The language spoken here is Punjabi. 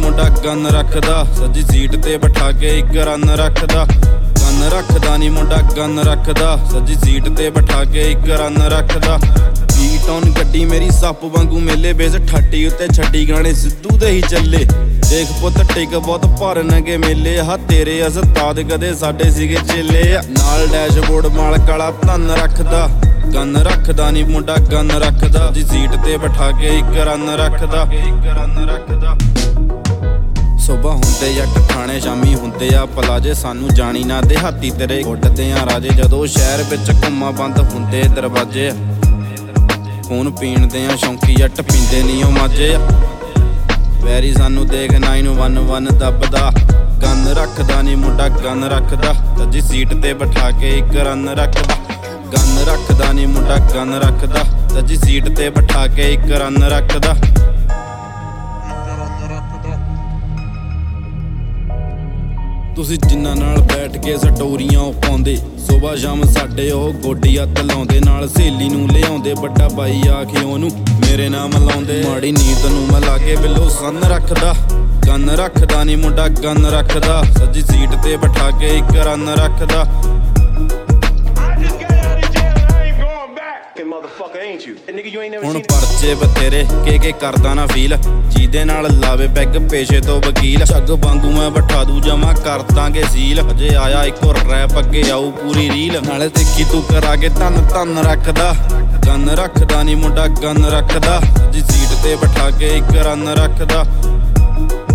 ਮੁੰਡਾ ਗਨ ਰੱਖਦਾ, ਸੱਜੀ ਸੀਟ ਤੇ ਬਿਠਾ ਕੇ ਇੱਕ ਰਨ ਰੱਖਦਾ। ਗਨ ਰੱਖਦਾ ਨੀ ਮੁੰਡਾ ਗਨ ਰੱਖਦਾ, ਸੱਜੀ ਸੀਟ ਤੇ ਬਿਠਾ ਕੇ ਇੱਕ ਰਨ ਰੱਖਦਾ। ਟੌਨ ਗੱਡੀ ਮੇਰੀ ਸੱਪ ਵਾਂਗੂ ਮੇਲੇ ਬੇਸ ਠੱਟੀ ਉੱਤੇ ਛੱਡੀ ਗਾਣੇ ਸਿੱਧੂ ਦੇ ਹੀ ਚੱਲੇ। ਦੇਖ ਪੁੱਤ ਟਿਕ ਬਹੁਤ ਭਰਨਗੇ ਮੇਲੇ, ਹਾ ਤੇਰੇ ਉਸਤਾਦ ਕਦੇ ਸਾਡੇ ਸੀਗੇ ਚੇਲੇ। ਨਾਲ ਡੈਸ਼ਬੋਰਡ ਮਾਲਕ ਵਾਲਾ ਧਨ ਰੱਖਦਾ, ਗਨ ਰੱਖਦਾ ਨੀ ਮੁੰਡਾ ਗਨ ਰੱਖਦਾ, ਜੀ ਸੀਟ ਤੇ ਬਿਠਾ ਕੇ ਇੱਕ ਰਨ ਰੱਖਦਾ। ਸੁਬਾ ਹੁੰਦੇ ਜੱਟ ਖਾਣੇ, ਸ਼ਾਮੀ ਹੁੰਦੇ ਆ ਪਲਾਜੇ, ਸਾਨੂੰ ਜਾਣੀ ਨਾ ਦਿਹਾਤੀ ਤੇਰੇ ਉੱਡਦੇ ਆ ਰਾਜੇ। ਜਦੋਂ ਸ਼ਹਿਰ ਵਿੱਚ ਘੁੰਮਾਂ ਬੰਦ ਹੁੰਦੇ ਦਰਵਾਜ਼ੇ, ਖੂਨ ਪੀਣ ਦੇ ਆ ਸ਼ੌਂਕੀ ਜੱਟ ਪੀਂਦੇ ਨੀ ਉਹ ਮਾਝੇ। ਵੈਰੀ ਸਾਨੂੰ ਦੇਖ 911 ਦੱਬਦਾ, ਗਨ ਰੱਖਦਾ ਨੀ ਮੁੰਡਾ ਗਨ ਰੱਖਦਾ, ਸੱਜੀ ਸੀਟ ਤੇ ਬਿਠਾ ਕੇ ਇੱਕ ਰਨ ਰੱਖਦਾ। ਗਨ ਰੱਖਦਾ ਨੀ ਮੁੰਡਾ ਗਨ ਰੱਖਦਾ, ਸੱਜੀ ਸੀਟ ਤੇ ਬਿਠਾ ਕੇ ਇੱਕ ਰਨ ਰੱਖਦਾ। ਤੁਸੀਂ ਜਿੰਨਾਂ ਨਾਲ ਬੈਠ ਕੇ ਸਟੋਰੀਆਂ ਉਹ ਪਾਉਂਦੇ, ਸੁਬਾ ਸ਼ਾਮ ਸਾਡੇ ਉਹ ਗੋਡੀ ਹੱਥ ਲਾਉਂਦੇ। ਨਾਲ ਸਹੇਲੀ ਨੂੰ ਲਿਆਉਂਦੇ, ਵੱਡਾ ਬਾਈ ਆਖੇ ਉਹਨੂੰ ਮੇਰੇ ਨਾਮ ਲਾਉਂਦੇ। ਮਾੜੀ ਨੀਂਦ ਨੂੰ ਮੈਂ ਲਾ ਕੇ ਬਿੱਲੋ ਸੰਨ ਰੱਖਦਾ, ਗਨ ਰੱਖਦਾ ਨੀ ਮੁੰਡਾ ਗਨ ਰੱਖਦਾ, ਸੱਜੀ ਸੀਟ ਤੇ ਬਿਠਾ ਕੇ ਇੱਕ ਰਨ ਰੱਖਦਾ। ਹੁਣ ਪਰਚੇ ਬਥੇਰੇ ਕੇ ਕਰਦਾ ਨਾ ਫੀਲ, ਜਿਹਦੇ ਨਾਲ ਲਾਵੇ ਪੈਗ ਪੇਸ਼ੇ ਤੋਂ ਵਕੀਲ। ਛੱਗ ਵਾਂਗੂ ਮੈਂ ਬਿਠਾ ਦੂ ਜਮਾ ਕਰ ਦਾਂਗੇ ਸੀਲ, ਅਜੇ ਆਇਆ ਇੱਕੋ ਰੈਪ ਅੱਗੇ ਆਊ ਪੂਰੀ ਰੀਲ। ਨਾਲੇ ਦੇਖੀ ਤੂੰ ਕਰਾ ਕੇ ਧਨ ਰੱਖਦਾ, ਗਨ ਰੱਖਦਾ ਨੀ ਮੁੰਡਾ ਗਨ ਰੱਖਦਾ, ਜੀ ਸੀਟ ਤੇ ਬਿਠਾ ਕੇ ਇੱਕ ਰਨ ਰੱਖਦਾ।